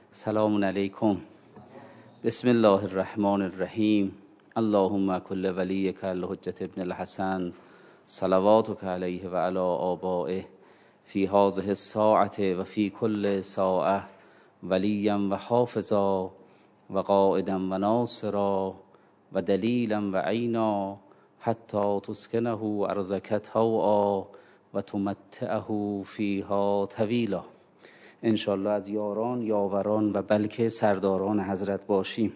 سلام علیکم. بسم الله الرحمن الرحیم. اللهم کل ولیک الحجة ابن الحسن صلواتک علیه و علی آبائه فی هذه الساعة و فی کل ساعة ولیا و حافظا و قائدا و ناصرا و دلیلا و عینا حتی تسکنه ارضک طوعا و تمتعه فیها طویلا. انشالله از یاران، یاوران و بلکه سرداران حضرت باشیم.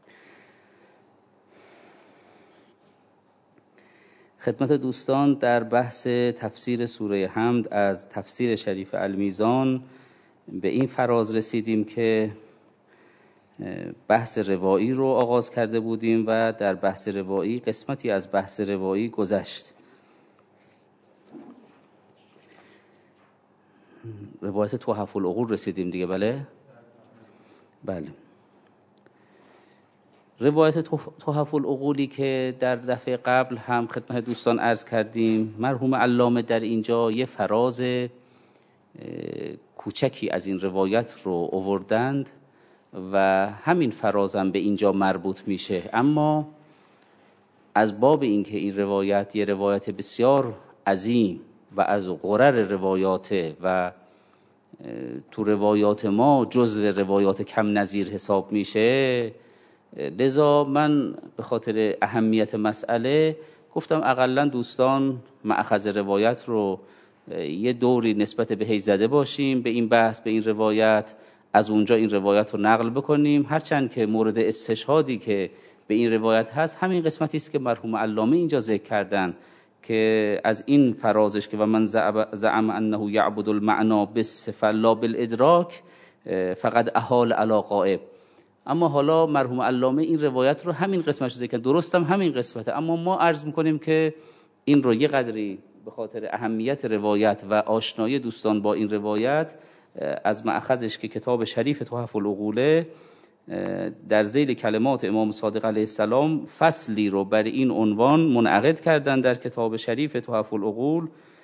خدمت دوستان در بحث تفسیر سوره حمد از تفسیر شریف المیزان به این فراز رسیدیم که بحث روایی رو آغاز کرده بودیم و در بحث روایی قسمتی از بحث روایی گذشت. روایت تحف العقول رسیدیم دیگه. بله. روایت تحف العقولی که در دفعه قبل هم خدمت دوستان عرض کردیم، مرحوم علامه در اینجا یه فراز کوچکی از این روایت رو آوردند و همین فرازم به اینجا مربوط میشه، اما از باب اینکه این روایت یه روایت بسیار عظیم و از غرر روایاته و تو روایات ما جزو روایات کم نظیر حساب میشه، لذا من به خاطر اهمیت مسئله گفتم اقلا دوستان مأخذ روایت رو یه دوری نسبت بهش زده باشیم به این بحث، به این روایت، از اونجا این روایت رو نقل بکنیم، هرچند که مورد استشهادی که به این روایت هست همین قسمتی است که مرحوم علامه اینجا ذکر کردن که از این فرازش که و من زعم انه یعبد المعنا بالصفه لا بالادراک فقد احال علی غائب. اما حالا مرحوم علامه این روایت رو همین قسمتش ذکر کردن، درستم همین قسمته، اما ما عرض میکنیم که این رو یه قدری به خاطر اهمیت روایت و آشنایی دوستان با این روایت از مأخذش که کتاب شریف تحف العقوله در ذیل کلمات امام صادق علیه السلام فصلی رو بر این عنوان منعقد کردن در کتاب شریف تحف العقول،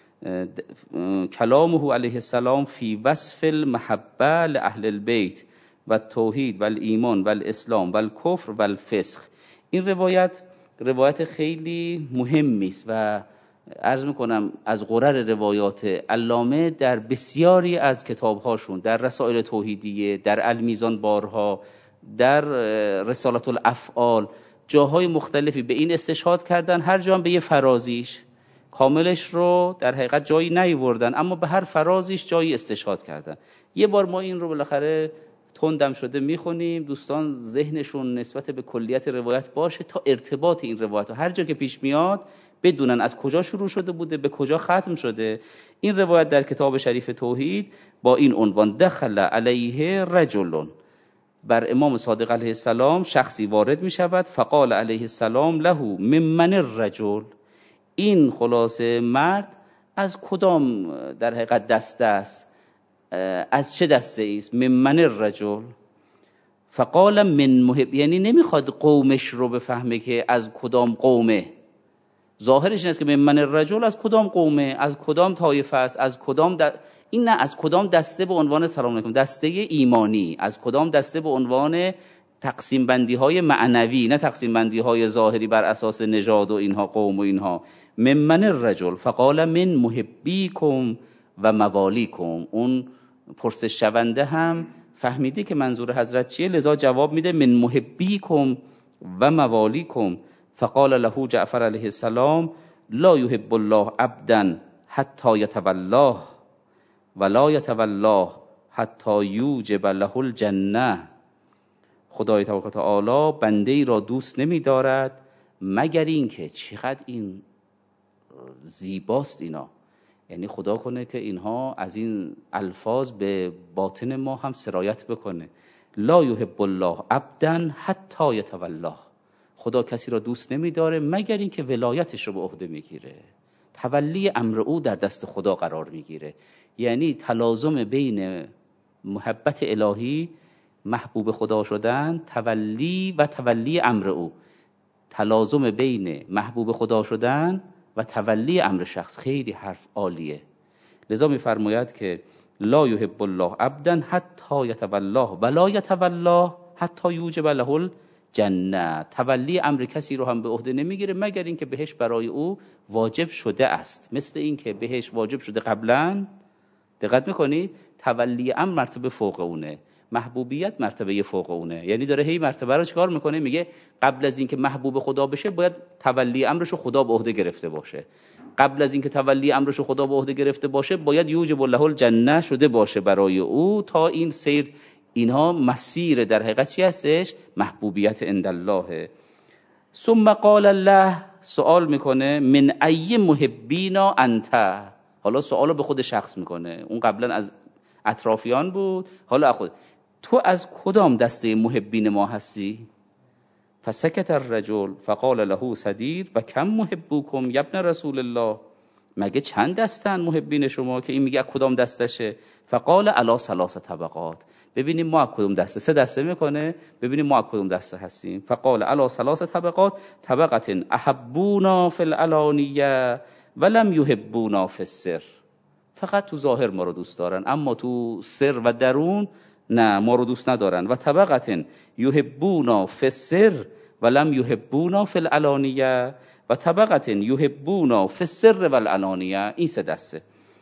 کلامه علیه السلام فی وصف المحبه لأهل البیت و توحید و الایمان و الاسلام و الکفر و الفسق. این روایت خیلی مهمی است و عرض میکنم از غرر روایات علامه در بسیاری از کتابهاشون، در رسائل توحیدیه، در المیزان بارها، در رسالت الافعال، جاهای مختلفی به این استشهاد کردن، هر جا هم به یه فرازیش، کاملش رو در حقیقت جایی نیاوردن اما به هر فرازیش جایی استشهاد کردن. یه بار ما این رو بالاخره تندم شده میخونیم، دوستان ذهنشون نسبت به کلیت روایت باشه تا ارتباط این روایت هر جا که پیش میاد بدونن از کجا شروع شده بوده به کجا ختم شده. این روایت در کتاب شریف توحید با این عنوان دخل علیه رجل، بر امام صادق علیه السلام شخصی وارد می شود، فقال علیه السلام له ممن الرجل، این خلاصه مرد از کدام در حقیقت دسته است، از چه دسته است؟ ممن الرجل، فقال من محب، یعنی نمیخواد قومش رو بفهمه که از کدام قومه، ظاهرش این است که ممن الرجل از کدام قومه، از کدام طایفه است، از کدام این نه از کدام دسته به عنوان سلام علیکم دسته ایمانی، از کدام دسته به عنوان تقسیم بندی های معنوی، نه تقسیم بندی های ظاهری بر اساس نژاد و اینها قوم و اینها. ممن الرجل فقال من محبیکم و موالیکم، اون پرسش شونده هم فهمیده که منظور حضرت چیه، لذا جواب میده من محبیکم و موالیکم. فقال له جعفر علیه السلام لا یحب الله عبدا حتی یتولاه ولا یتولاه حتی یوجب له الجنه، خدای تبارک و تعالی بنده ای را دوست نمی دارد مگر این که، چقدر این زیباست اینا، یعنی خدا کنه که اینها از این الفاظ به باطن ما هم سرایت بکنه. لا یحب الله عبدا حتی یتولاه، خدا کسی را دوست نمیداره مگر اینکه ولایتش رو به عهده میگیره، تولی امر او در دست خدا قرار میگیره. یعنی تلازم بین محبت الهی، محبوب خدا شدن، تولی امر او، تلازم بین محبوب خدا شدن و تولی امر شخص، خیلی حرف عالیه. لذا میفرماید که لا یحب الله عبدا حتی یتولاه ولا یتولاه حتی یوجب له الجنه. تولی امر کسی رو هم به عهده نمیگیره مگر اینکه بهش برای او واجب شده است. مثل اینکه بهش واجب شده قبلا. دقت میکنید؟ تولی امر مرتبه فوق اونه، محبوبیت مرتبه فوق اونه. یعنی داره هی مرتبه رو چیکار میکنه؟ میگه قبل از اینکه محبوب خدا بشه باید تولی امرشو خدا به عهده گرفته باشه. قبل از اینکه تولی امرشو خدا به عهده گرفته باشه باید یوجب له الجنه شده باشه برای او. تا این سیر اینها مسیر در حقیقت چی هستش؟ محبوبیت عند الله. ثم قال الله، سوال میکنه من ای محبینا انت. حالا سوالو به خود شخص میکنه. اون قبلا از اطرافیان بود، حالا خود تو از کدام دسته محبین ما هستی؟ فسکت الرجل فقال له صدیر و کم محبوکم یبن رسول الله. مگه چند دستن محبین شما که این میگه کدام دستشه؟ فقال الا ثلاث طبقات. ببینیم ما کدوم دسته، سه دسته میکنه، ببینیم ما کدوم دسته هستیم. فقال الا ثلاث طبقات، طبقه احبونا فی العلانیه ولم یحبونا فی السر. فقط تو ظاهر ما رو دوست دارن اما تو سر و درون نه، ما رو دوست ندارن. و طبقه یحبونا فی السر ولم یحبونا فی العلانیه و طبقه یحبونا فی السر والعلانیه. این سه دسته.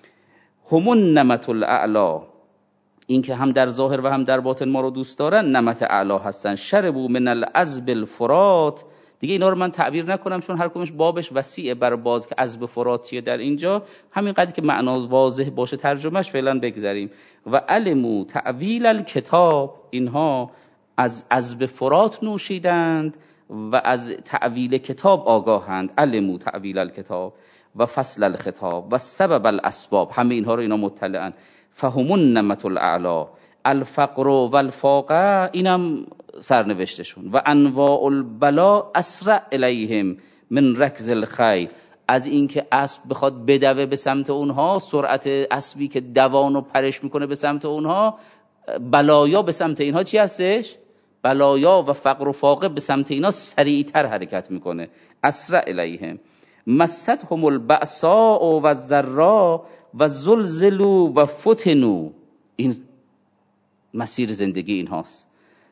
هم النمط الاعلی، این که هم در ظاهر و هم در باطن ما رو دوست دارن، نمط اعلی هستن. شربوا من العذب الفرات. دیگه اینا رو من تعبیر نکنم چون هر کدومش بابش وسیعه بر باز که عذب فرات چیه. در اینجا همین قدری که معنا واضح باشه ترجمهش فعلا بگذاریم. و علموا تعویل الکتاب، اینها از عذب فرات نوشیدند و از تعویل کتاب آگاهند. علموا تعویل الکتاب و فصل الخطاب و سبب الاسباب، همه اینها رو اینا مطلعن. فهم النمط الاعلی الفقر والفاقه، اینم سرنوشتشون. و انواع البلا اسرع الیهم من رکض الخیل، از اینکه اسب بخواد بدوه به سمت اونها، سرعت اسبی که دوانو پرش میکنه به سمت اونها، بلایا به سمت اینها چی هستش؟ بلایا و فقر و فاقه به سمت اینا سریعتر حرکت میکنه. اسرع الیهم. مستهم البأساء و الضراء و زلزلوا و فتنوا. این مسیر زندگی این هاست.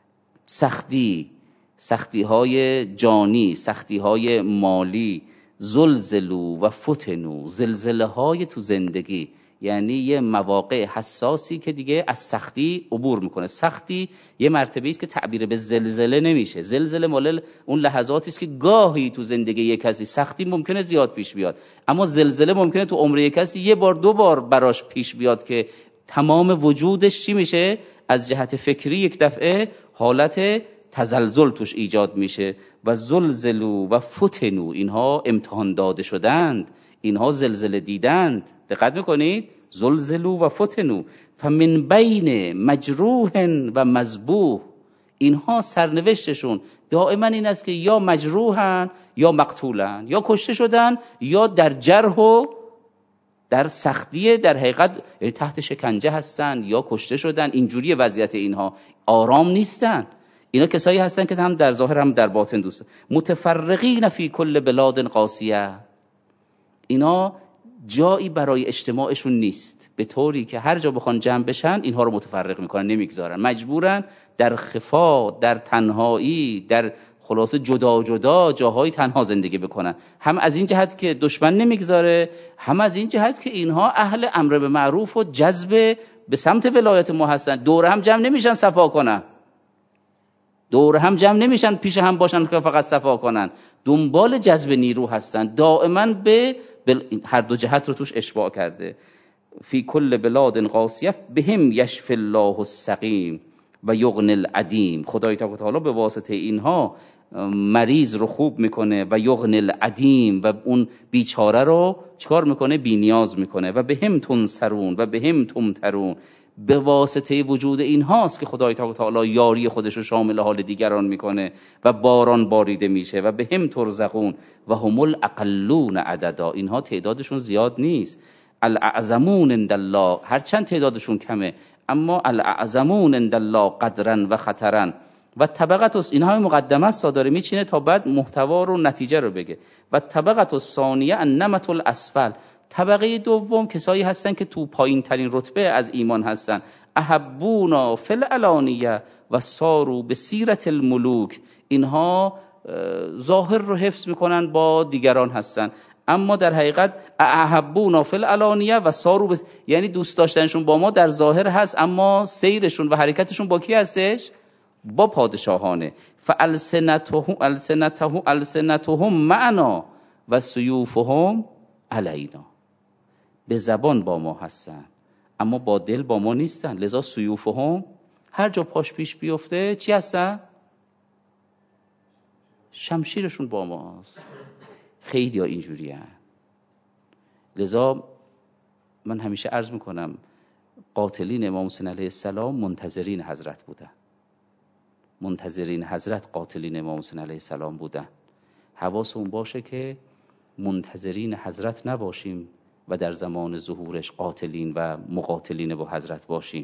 سختی های جانی، سختی های مالی. زلزلوا و فتنوا، زلزله های تو زندگی، یعنی یه مواقع حساسی که دیگه از سختی عبور میکنه. سختی یه مرتبه است که تعبیر به زلزله نمیشه. زلزله مال اون لحظاتی است که گاهی تو زندگی یک کسی سختی ممکنه زیاد پیش بیاد، اما زلزله ممکنه تو عمر یک کسی یه بار دو بار براش پیش بیاد که تمام وجودش چی میشه؟ از جهت فکری یک دفعه حالت تزلزل توش ایجاد میشه. و زلزلوا و فتنوا، اینها امتحان داده شدند، اینها زلزله دیدند. دقت میکنید؟ زلزلوا و فتنوا. فمن بین مجروح و مذبوح، اینها سرنوشتشون دائما این است که یا مجروحن یا مقتولن، یا کشته شدن یا در جرح و در سختی، در حقیقت تحت شکنجه هستن یا کشته شدن. اینجوری وضعیت اینها، آرام نیستن. اینا کسایی هستن که هم در ظاهر هم در باطن دوست. متفرقین فی کل بلاد قاسیه، اینا جایی برای اجتماعشون نیست، به طوری که هر جا بخوان جمع بشن اینها رو متفرق میکنن، نمیگذارن، مجبورن در خفا، در تنهایی، در خلاصه جدا جدا جاهای تنها زندگی بکنن. هم از این جهت که دشمن نمیگذاره، هم از این جهت که اینها اهل امر به معروف و جذب به سمت ولایت ما هستن. دور هم جمع نمیشن صفا کنن، دور هم جمع نمیشن پیش هم باشن که فقط صفا کنن، دنبال جذب نیرو هستن. دائما به هر دو جهت رو توش اشباع کرده. فی کل بلاد قاسیه بهم یشفی الله السقیم و یغنی العدیم. خدای تعالی به واسطه اینها مریض رو خوب میکنه و یغنی العدیم، و اون بیچاره رو چیکار میکنه؟ بی نیاز میکنه. و بهم تنصرون و بهم تمترون، به واسطه وجود اینهاست که خدای تعالی یاری خودش رو شامل حال دیگران میکنه و باران باریده میشه. و بهم ترزقون و هم الاقلون عددا، اینها تعدادشون زیاد نیست. الاعظمون عند الله، هرچند تعدادشون کمه اما الاعظمون عند الله قدرا و خطرا. و طبقه، اینها مقدمه است داره میچینه تا بعد محتوا رو نتیجه رو بگه. و طبقه الثانیه النمط الاسفل، طبقه دوم کسایی هستن که تو پایین ترین رتبه از ایمان هستن. احبونا فی العلانیه و سارو به سیرت الملوک، اینها ظاهر رو حفظ میکنن با دیگران هستن، اما در حقیقت احبونا فی العلانیه و سارو یعنی دوست داشتنشون با ما در ظاهر هست، اما سیرشون و حرکتشون با کی هستش؟ با پادشاهانه. فالسنتهم معنا و سیوفهم علینا، به زبان با ما هستن اما با دل با ما نیستن. لذا سیوفهم، هر جا پاش پیش بیفته چی هستن؟ شمشیرشون با ماست. خیلی ها اینجوری هستن. لذا من همیشه عرض میکنم قاتلین امام حسین علیه السلام منتظرین حضرت بودن، منتظرین حضرت قاتلین امام حسین علیه السلام بودن. حواسمون باشه که منتظرین حضرت نباشیم و در زمان ظهورش قاتلین و مقاتلین با حضرت باشیم.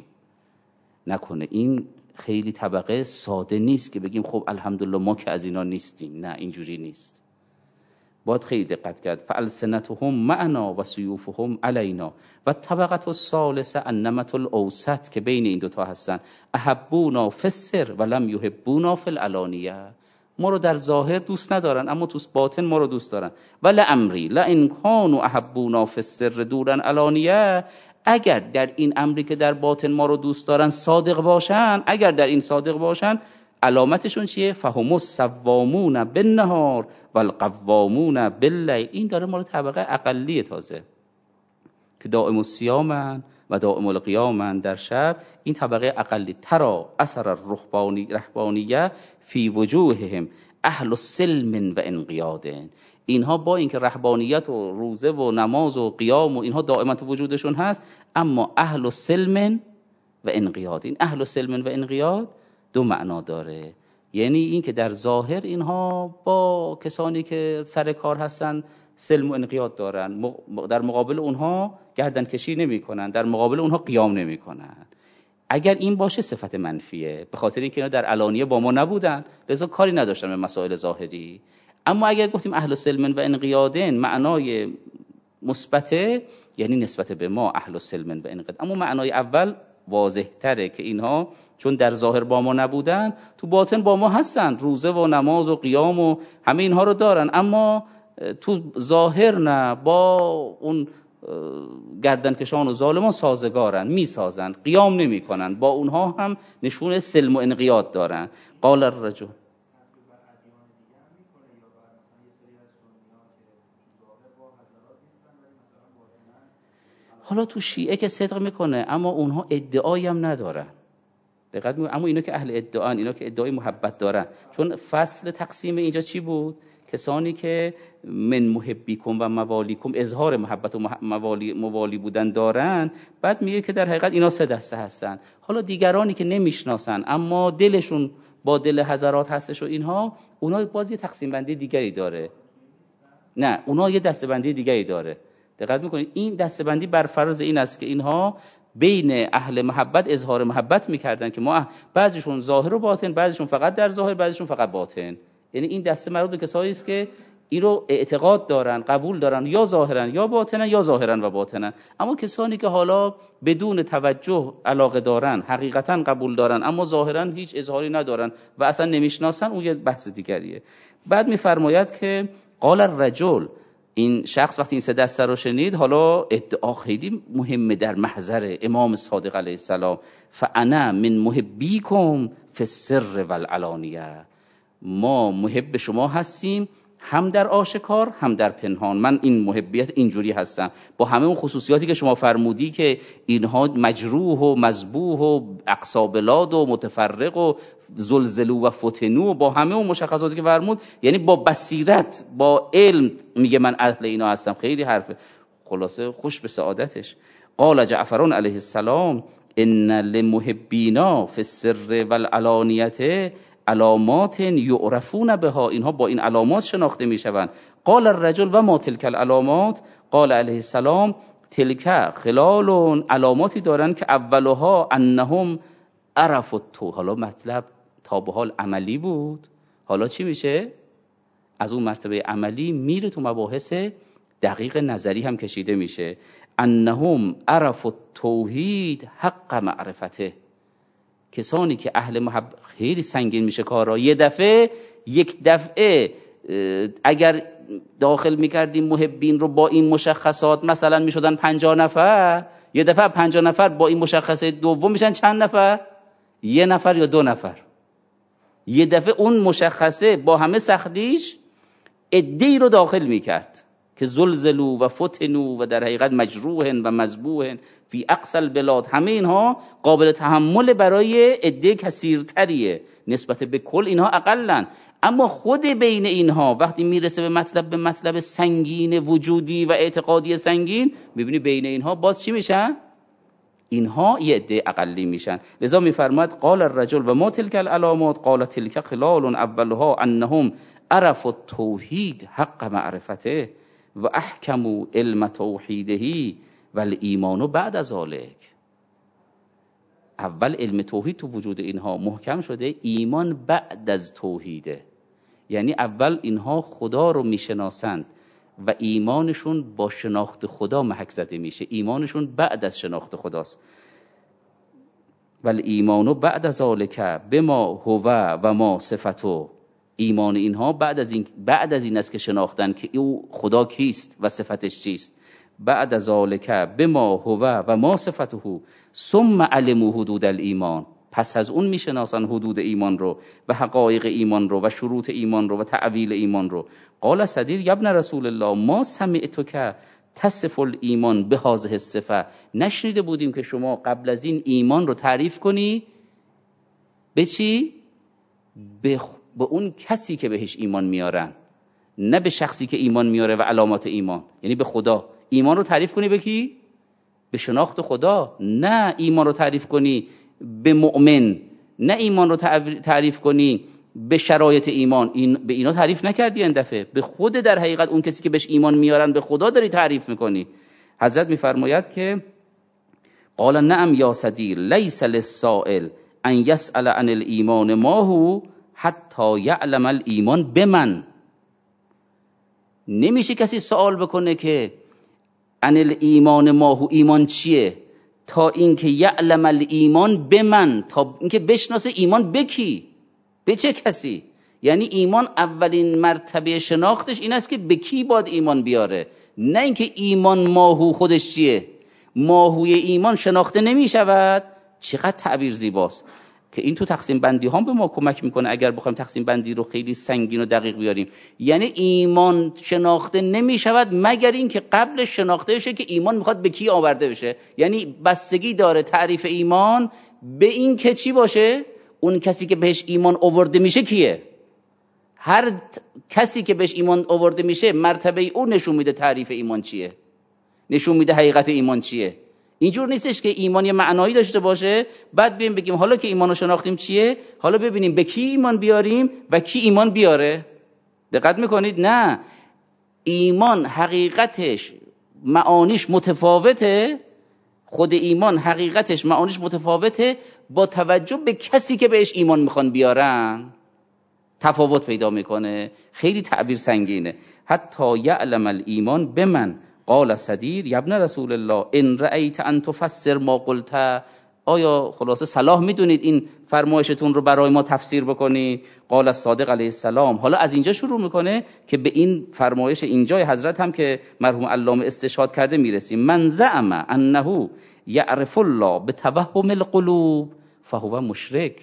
نکنه این خیلی طبقه ساده نیست که بگیم خب الحمدلله ما که از اینا نیستیم. نه، اینجوری نیست. باید خیلی دقت کرد. فالسنتهم معنا و سیوفهم علینا. و طبقه الثالثه النمط الاوسط که بین این دوتا هستن. احبونا فی السر و لم یحبونا فی العلانیه، ما رو در ظاهر دوست ندارن اما تو باطن ما رو دوست دارن. و لامری لئن کانوا احبونا فی السر دون العلانیه، اگر در این امری که در باطن ما رو دوست دارن صادق باشن، اگر در این صادق باشن، علامتشون چیه؟ فهم الصوامون بالنهار والقوامون باللیل. این داره ما رو طبقه اقلیه تازه که دائم الصیامن و دائم القیامن در شب. این طبقه اقلی. ترا اثر رهبانیه فی وجوههم اهل السلم و انقیاد. اینها با اینکه رهبانیت و روزه و نماز و قیام و اینها دائما تو وجودشون هست، اما اهل السلم و انقیاد. این اهل السلم و انقیاد دو معنا داره. یعنی این که در ظاهر اینها با کسانی که سر کار هستن سلم و انقیاد دارن، در مقابل اونها گردن کشی نمی کنن، در مقابل اونها قیام نمی کنن. اگر این باشه صفت منفیه، به خاطر اینکه اینا در علانیه با ما نبودن لذا کاری نداشتن به مسائل ظاهری. اما اگر گفتیم اهل سلم و انقیادن، معنای مثبته، یعنی نسبت به ما اهل سلم و انقیاد. اما معنای اول واضح تره که اینها چون در ظاهر با ما نبودن تو باطن با ما هستن، روزه و نماز و قیام و همه اینها رو دارن، اما تو ظاهر نه، با اون گردنکشان و ظالمان سازگارن، میسازن، قیام نمی کنن، با اونها هم نشون سلم و انقیاد دارن. قال الرجل، حالا تو شیعه که صدق میکنه اما اونها ادعایی هم ندارن. دقت میکنه. اما اینا که اهل ادعان، اینا که ادعای محبت دارن، چون فصل تقسیم اینجا چی بود؟ کسانی که من محبیکم و موالیکم اظهار محبت و موالی بودن دارن. بعد میگه که در حقیقت اینا سه دسته هستن. حالا دیگرانی که نمیشناسن اما دلشون با دل حضرات هستش و اینها، اونا باز یه تقسیم بندی دیگری داره. نه، اونا یه دسته بندی دیگری داره. دقت میکنید. این دسته بندی بر فرض این است که اینها بین اهل محبت اظهار محبت میکردن که ما بعضیشون ظاهر و باطن، بعضیشون فقط در ظاهر، بعضیشون فقط باطن. یعنی این دسته مربوط به کسایی است که این رو اعتقاد دارن، قبول دارن، یا ظاهرن یا باطنن، یا ظاهرن و باطنن. اما کسانی که حالا بدون توجه علاقه دارن، حقیقتا قبول دارن اما ظاهرا هیچ اظهاری ندارن و اصلا نمیشناسن، اون یه بحث دیگریه. بعد میفرماید که قال الرجل، این شخص وقتی این سه دسته رو شنید، حالا ادعا خیلی مهمه در محضر امام صادق علیه السلام. فانا من محبیکم فی السر والعلانیه، ما محب شما هستیم هم در آشکار هم در پنهان. من این محبیت اینجوری هستم با همه اون خصوصیاتی که شما فرمودی که اینها مجروح و مذبوح و اقصا بلاد و متفرق و زلزلو و فتنو و با همه اون مشخصاتی که فرمود، یعنی با بصیرت با علم میگه من اهل اینا هستم. خیلی حرف خلاصه خوش به سعادتش. قال جعفر علیه السلام ان لمحبینا فی السر والعلانیه علامات یعرفون بها، اینها با این علامات شناخته میشوند. قال الرجل و ما تلک العلامات، قال علیه السلام تلک خلال، علاماتی دارن که اولها انهم عرفوا تو. حالا مطلب تا به حال عملی بود، حالا چی میشه؟ از اون مرتبه عملی میره تو مباحث دقیق نظری هم کشیده میشه. انهم عرفوا التوحید حق معرفته، کسانی که اهل محبت، خیلی سنگین میشه کارا. یک دفعه اگر داخل میکردیم محبین رو با این مشخصات، مثلا میشدن 50 نفر، یه دفعه 50 نفر با این مشخصه دوم میشن چند نفر؟ 1 نفر یا 2 نفر. یه دفعه اون مشخصه با همه سختیش عده‌ای رو داخل میکرد که زلزلوا و فتنوا و در حقیقت مجروح و مذبوح فی اقصى البلاد. همه اینها قابل تحمل برای عده کثیرتریه، نسبت به کل اینها اقلن. اما خود بین اینها وقتی میرسه به مطلب سنگین وجودی و اعتقادی سنگین، میبینی بین اینها باز چی میشن؟ اینها یه عده اقلی میشن. لذا میفرماد قال الرجل و ما تلك العلامات قال تلك خلال اولها انهم عرفوا التوحید حق معرفته و احکموا علم توحیده و الایمان بعد از ذلک. اول علم توحید تو وجود اینها محکم شده، ایمان بعد از توحیده. یعنی اول اینها خدا رو میشناسند و ایمانشون با شناخت خدا محک زده میشه، ایمانشون بعد از شناخت خداست. ولی ایمانو بعد از ذالک بما هو و ما صفتو، ایمان اینها بعد از این است که شناختن که او خدا کیست و صفتش چیست. بعد از ذالک بما هو و ما صفته ثم علموا حدود الایمان، پس از اون میشناسن حدود ایمان رو و حقایق ایمان رو و شروط ایمان رو و تعویل ایمان رو. قال صدیر یا ابن رسول الله ما سمعتک تصف الایمان بهذه الصفه، نشنیده بودیم که شما قبل از این ایمان رو تعریف کنی به چی؟ به اون کسی که بهش ایمان میارن، نه به شخصی که ایمان میاره و علامات ایمان، یعنی به خدا. ایمان رو تعریف کنی به کی؟ به شناخت خدا. نه ایمان رو تعریف کنی به مؤمن، نه ایمان رو تعریف کنی به شرایط ایمان. به اینا تعریف نکردی این دفعه، به خود در حقیقت اون کسی که بهش ایمان میارن به خدا داری تعریف میکنی. حضرت میفرماید که قال نعم یا صدیر لیس للسائل ان یسأل عن الایمان ما هو حتی یعلم الایمان بمن. نمیشه کسی سوال بکنه که عن الایمان ما هو، ایمان چیه، تا اینکه یعلم الایمان بمن، تا اینکه بشناسه ایمان به کی، به چه کسی. یعنی ایمان اولین مرتبه شناختش این است که به کی باید ایمان بیاره، نه اینکه ایمان ماهو خودش چیه. ماهوی ایمان شناخته نمی شود. چقدر تعبیر زیباست که این تو تقسیم بندی هم به ما کمک میکنه اگر بخوایم تقسیم بندی رو خیلی سنگین و دقیق بیاریم. یعنی ایمان شناخته نمی شود مگر این که قبل شناخته بشه که ایمان میخواد به کی آورده بشه. یعنی بستگی داره تعریف ایمان به این که چی باشه، اون کسی که بهش ایمان آورده میشه کیه. هر کسی که بهش ایمان آورده میشه مرتبه اون نشون میده تعریف ایمان چیه، نشون میده حقیقت ایمان چیه. اینجور نیستش که ایمان یه معنایی داشته باشه بعد بیایم بگیم حالا که ایمان رو شناختیم چیه، حالا ببینیم به کی ایمان بیاریم و کی ایمان بیاره. دقت میکنید؟ نه، ایمان حقیقتش معانیش متفاوته، خود ایمان حقیقتش معانیش متفاوته با توجه به کسی که بهش ایمان میخوان بیارن تفاوت پیدا میکنه. خیلی تعبیر سنگینه. حتی یعلم الایمان بمن. قال صدیر یا ابن رسول الله ان رأیت ان تفسر ما قلت، آیا خلاصه صلاح میدونید این فرمایشتون رو برای ما تفسیر بکنی؟ قال الصادق علیه السلام. حالا از اینجا شروع میکنه که به این فرمایش اینجای حضرت هم که مرحوم علامه استشهاد کرده میرسیم. من زعم انه یعرف الله بتوهم القلوب فهو مشرک.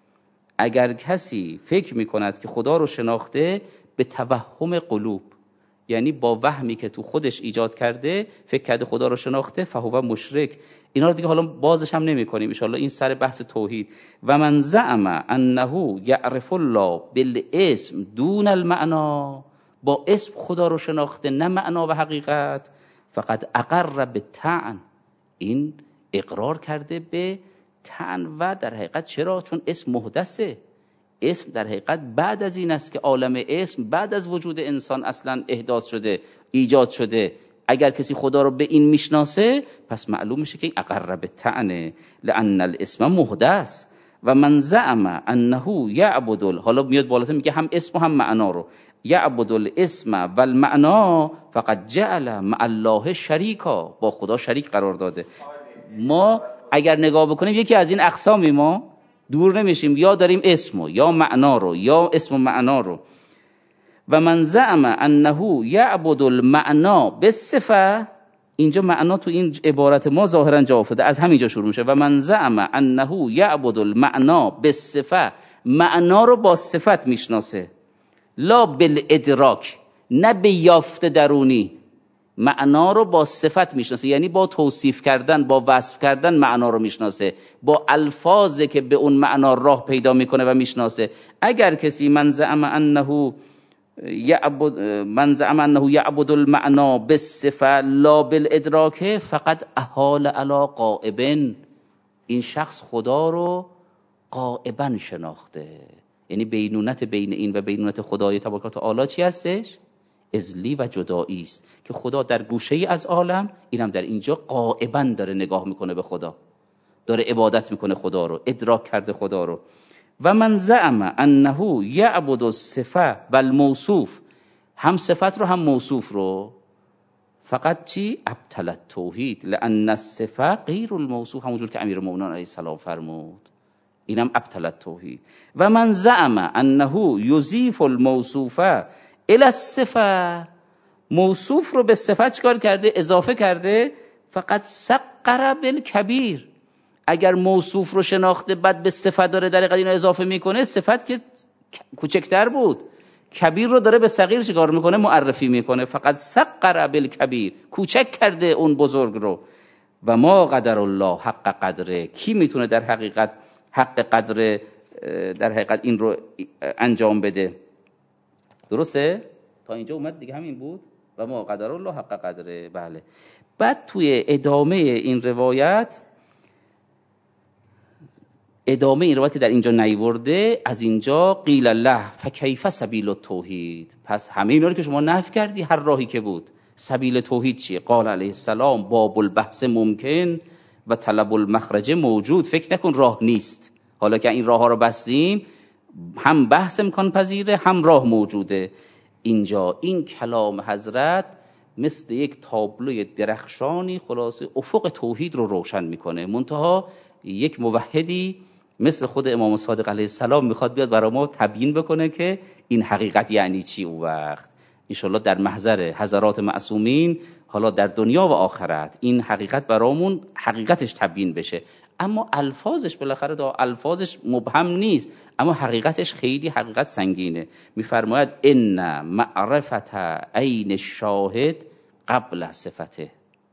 اگر کسی فکر میکند که خدا رو شناخته به توهم قلوب، یعنی با وهمی که تو خودش ایجاد کرده فکر کرده خدا رو شناخته، فهو مشرک. اینا رو دیگه حالا بازش هم نمی کنیم ان شاء الله، این سر بحث توحید. و من زعم انه یعرف الله بالاسم دون المعنا، با اسم خدا رو شناخته نه معنا و حقیقت، فقط اقر به طعن، این اقرار کرده به طعن. و در حقیقت چرا؟ چون اسم محدثه. اسم در حقیقت بعد از این است که عالم اسم بعد از وجود انسان اصلا احداث شده، ایجاد شده. اگر کسی خدا رو به این میشناسه پس معلوم میشه که این اقر به طعنه، لان الاسم محدث. و من زعم انه یعبد، حالا میاد بالاتر میگه هم اسم و هم معنا رو، یعبد الاسم و المعنا فقد جعل مع الله شریکا، با خدا شریک قرار داده. ما اگر نگاه بکنیم یکی از این اقسامی ما دور نمیشیم، یا داریم اسمو یا معنا رو یا اسم و معنا رو. و من زعم انه یعبد المعنا بالصفه، اینجا معنا تو این عبارت ما ظاهرا جا افتاده، از همینجا شروع میشه. و من زعم انه یعبد المعنا بالصفه، معنا رو با صفت میشناسه، لا بالادراک، نه به یافت درونی. معنا رو با صفت میشناسه، یعنی با توصیف کردن، با وصف کردن معنا رو میشناسه، با الفاظی که به اون معنا راه پیدا میکنه و میشناسه. اگر کسی من زعم انه یعبد المعنا بالصفه لا بالادراک فقط احال علی غائب، این شخص خدا رو غائبا شناخته. یعنی بینونت بین این و بینونت خدای تبارک و تعالی چی هستش؟ ازلی و جدایی است که خدا در گوشه ای از عالم، اینم در اینجا غائبا داره نگاه میکنه به خدا، داره عبادت میکنه خدا رو، ادراک کرده خدا رو. و من زعم انه یعبد الصفه و الموصوف، هم صفت رو هم موصوف رو، فقط چی؟ ابطل التوحید، لان الصفه غیر الموصوف، همونجور که امیرالمومنین علیه السلام فرمود، اینم ابطل التوحید. و من زعم انه یضیف الموصوف الی الصفه، موصوف رو به صفت چکار کرده؟ اضافه کرده. فقط سقر بالکبیر، اگر موصوف رو شناخته بعد به صفت داره در اینو اضافه میکنه، صفت که کوچکتر بود، کبیر رو داره به صغیر چیکار میکنه؟ معرفی میکنه. فقط سقر بالکبیر، کوچک کرده اون بزرگ رو. و ما قدر الله حق قدره، کی میتونه در حقیقت حق قدر، در حقیقت این رو انجام بده؟ درسته؟ تا اینجا اومد دیگه، همین بود. و ما قدر الله حق قدره. بله. بعد توی ادامه این روایت در اینجا نیورده، از اینجا قیل الله فکیف سبیل التوحید، پس همه اینا رو که شما نفی کردی، هر راهی که بود، سبیل توحید چیه؟ قال علیه السلام باب البحث ممکن و طلب المخرج موجود، فکر نکن راه نیست، حالا که این راه ها رو بستیم، هم بحث امکان پذیره هم راه موجوده. اینجا این کلام حضرت مثل یک تابلوی درخشانی خلاصه افق توحید رو روشن میکنه. منتها یک موحدی مثل خود امام صادق علیه السلام میخواد بیاد برای ما تبیین بکنه که این حقیقت یعنی چی. اون وقت انشالله در محضر حضرات معصومین، حالا در دنیا و آخرت، این حقیقت برامون حقیقتش تبیین بشه. اما الفاظش بالاخره الفاظش مبهم نیست، اما حقیقتش خیلی حقیقت سنگینه. میفرماید ان معرفت عین الشاهد قبل صفته،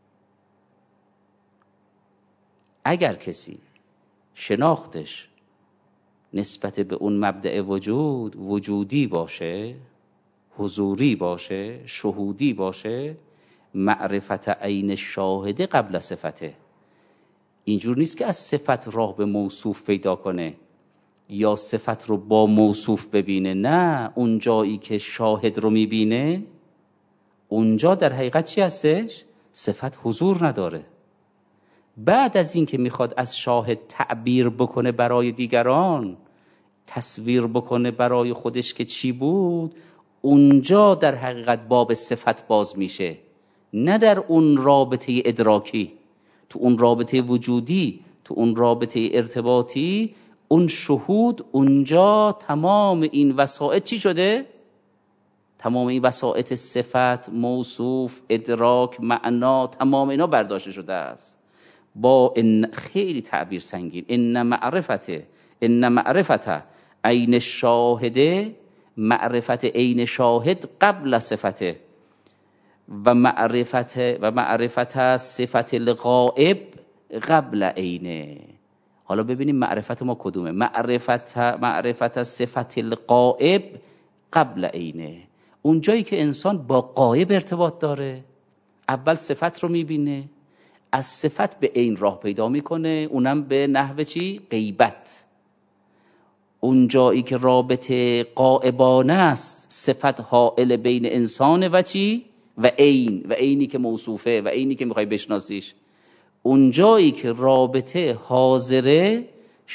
اگر کسی شناختش نسبت به اون مبدأ وجود وجودی باشه، حضوری باشه، شهودی باشه، معرفت عین شاهد قبل صفته. اینجور نیست که از صفت راه به موصوف پیدا کنه یا صفت رو با موصوف ببینه، نه، اون جایی که شاهد رو میبینه اونجا در حقیقت چی هستش؟ صفت حضور نداره. بعد از این که میخواد از شاهد تعبیر بکنه برای دیگران، تصویر بکنه برای خودش که چی بود، اونجا در حقیقت باب صفت باز میشه، نه در اون رابطه ادراکی. تو اون رابطه وجودی، تو اون رابطه ارتباطی، اون شهود، اونجا تمام این وسائط چی شده؟ تمام این وسائط صفت، موصوف، ادراک، معنا، تمام اینا برداشته شده است با خیلی تعبیر سنگین. ان معرفت عین الشاهد، معرفت عین شاهد قبل صفته، و معرفت صفت الغائب قبل عینه. حالا ببینیم معرفت ما کدومه. معرفت صفت الغائب قبل عینه، اون جایی که انسان با غایب ارتباط داره، اول صفت رو میبینه، از صفت به عین راه پیدا میکنه، اونم به نحو چی؟ غیبت. اون جایی که رابطه غائبانه است، صفت حائل بین انسان و چی؟ و عین، و عینی که موصوفه، و عینی که میخوای بشناسیش. اون جایی که رابطه حاضره،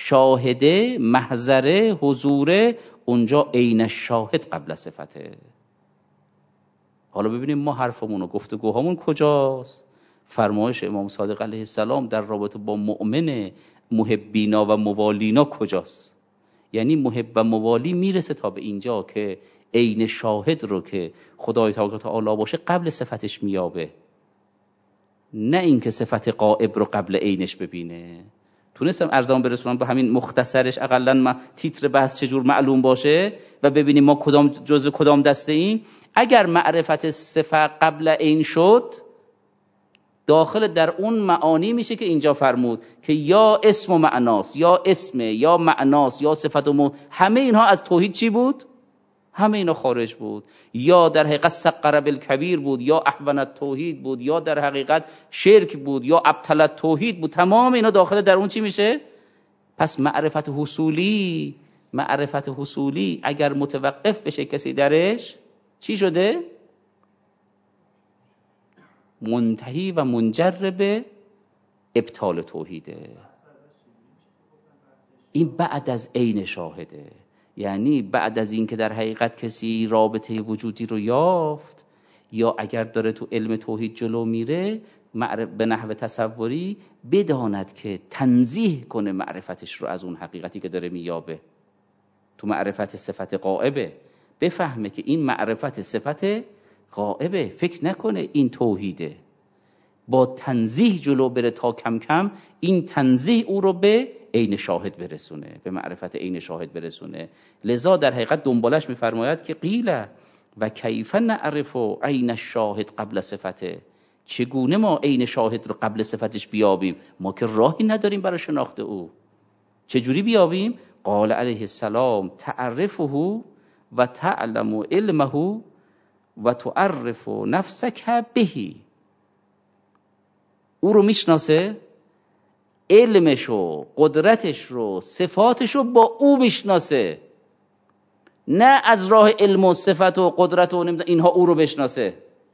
شاهده، محضره، حضوره، اونجا عین الشاهد قبل صفته. حالا ببینیم ما حرفمون و گفتگوهامون کجاست. فرمایش امام صادق علیه السلام در رابطه با مؤمن محبینا و موالینا کجاست؟ یعنی محب و موالی میرسه تا به اینجا که عین شاهد رو که خدای تعالی باشه قبل صفتش میابه، نه اینکه صفت غائب رو قبل عینش ببینه. تونستم ارزام برسونم به همین مختصرش، اقلا ما تیتر بحث چجور معلوم باشه و ببینیم ما کدام جزء کدام دسته این. اگر معرفت صفت قبل عین شد، داخل در اون معانی میشه که اینجا فرمود که یا اسم و معناست، یا اسم، یا معناست، یا صفت و همه اینها از توحید چی بود؟ همه اینا خارج بود. یا در حقیقت سقر بالکبیر بود، یا احون التوحید بود، یا در حقیقت شرک بود، یا ابطل التوحید بود. تمام اینا داخل در اون چی میشه؟ پس معرفت حصولی اگر متوقف بشه کسی درش، چی شده؟ منتهی و منجر به ابطال توحیده. این بعد از عین شاهده، یعنی بعد از این که در حقیقت کسی رابطه وجودی رو یافت، یا اگر داره تو علم توحید جلو میره به نحو تصوری، بداند که تنزیه کنه معرفتش رو از اون حقیقتی که داره مییابه. تو معرفت صفت غائبه، بفهمه که این معرفت صفت غائبه، فکر نکنه این توحیده. با تنزیه جلو بره تا کم کم این تنزیه او رو به عین شاهد برسونه، به معرفت عین شاهد برسونه. لذا در حقیقت دنبالش میفرماید که قیل و کیف نعرف عین الشاهد قبل صفته، چگونه ما عین شاهد رو قبل صفتش بیابیم؟ ما که راهی نداریم برای شناخت او. چجوری بیابیم؟ قال علیه السلام تعرفه و تعلم علمه و تعرف نفسک بهی. او رو میشناسه، علمش رو، قدرتش رو، صفاتش رو با او میشناسه، نه از راه علم و صفت و قدرت و اینها او رو بشناسه.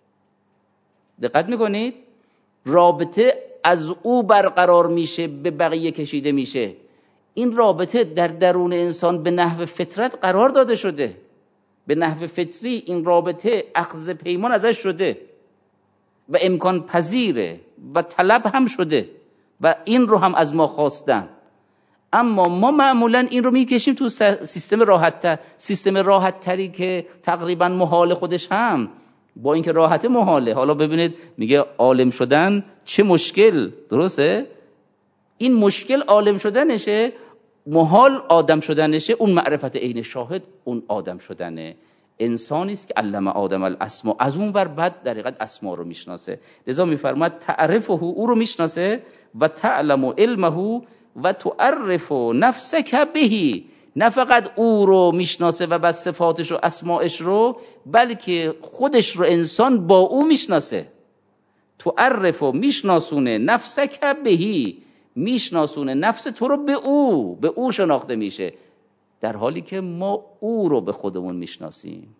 دقت میکنید؟ رابطه از او برقرار میشه، به بقیه کشیده میشه. این رابطه در درون انسان به نحو فطرت قرار داده شده، به نحو فطری این رابطه اخذ پیمان ازش شده و امکان پذیره و طلب هم شده و این رو هم از ما خواستن. اما ما معمولا این رو میکشیم تو سیستم راحت تری که تقریبا محال خودش هم، با اینکه راحت محاله. حالا ببینید میگه عالم شدن چه مشکل، درسته؟ این مشکل عالم شدنشه، محال آدم شدنشه. اون معرفت عین شاهد اون آدم شدنه. انسانی است که علم آدم الاسما، از اون ور بعد در حقیقت اسما رو میشناسه. لذا میفرماد تعرفه، او رو میشناسه، و تعلم علمه و تعرف نفسک بهی. نه فقط او رو میشناسه و بس صفاتش و اسماءش رو، بلکه خودش رو انسان با او میشناسه. تعرف میشناسونه نفسک بهی، میشناسونه نفس تو رو به او شناخته میشه، در حالی که ما او رو به خودمون میشناسیم.